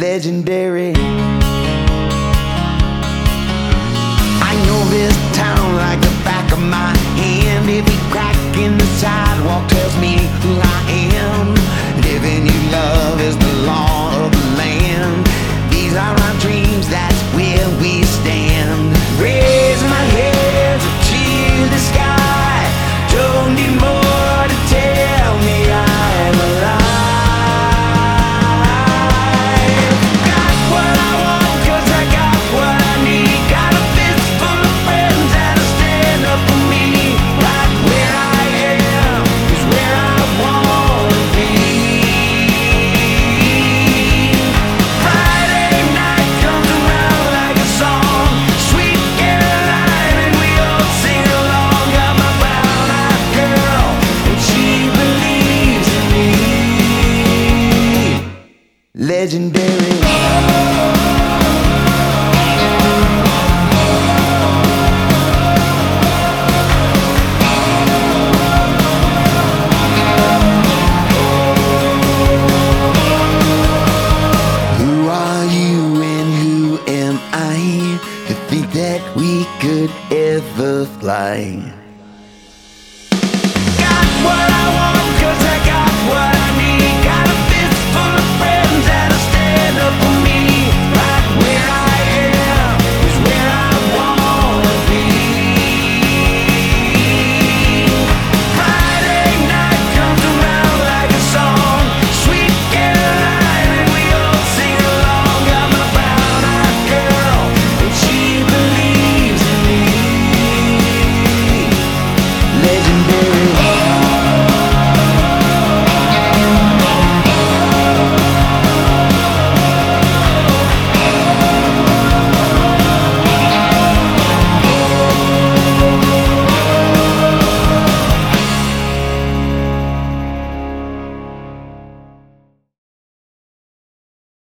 legendary. I know this town like the back of my hand. Every crack in the sidewalk tells me who I am. Living you love is the law of the land. These are our dreams, that's where we stand. Raise my hands up to the sky. Don't need more to tell me I'm alive. Got what I want 'cause I got what I need. Got a fist full of friends that'll stand up for me. Right where I am is where I wanna be. Friday night comes around like a song. Sweet Caroline and we all sing along. Got my brown-eyed girl and she believes in me. Legendary.